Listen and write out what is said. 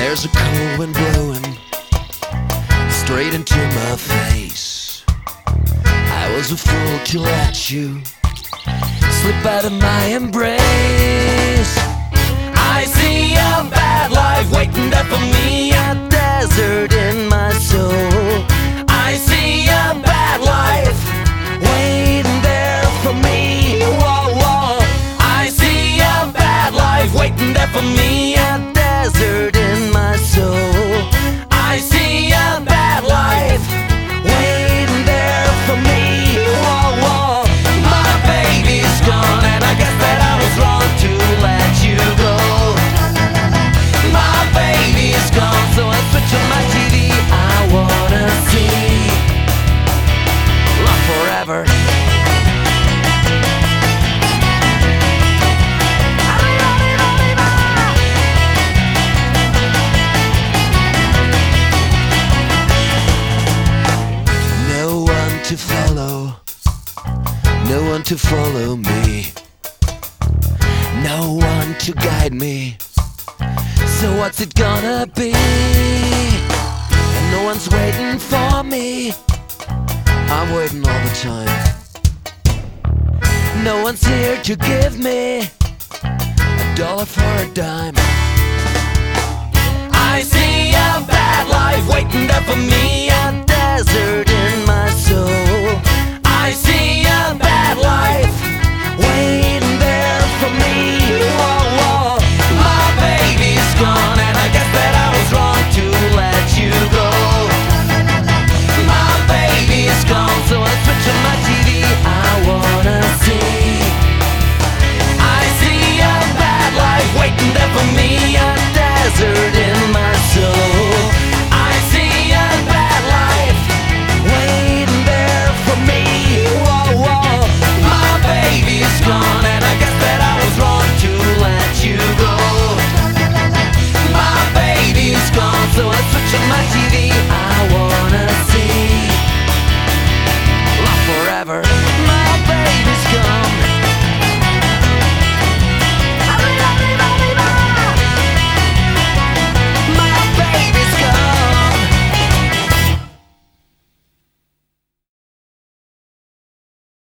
There's a cold wind blowing straight into my face. I was a fool to let you slip out of my embrace. I see a bad life waiting there for me, a desert in my soul. I see a bad life waiting there for me. Whoa, whoa. I see a bad life waiting there for me, a desert in my soul. I see a bad life waiting there for me. Whoa, whoa. My baby's gone and I guess that I was wrong to let you go. My baby's gone, so I switch on my TV. I wanna see love forever. To follow, no one to follow me, no one to guide me. So what's it gonna be? And no one's waiting for me. I'm waiting all the time. No one's here to give me $1 for a dime.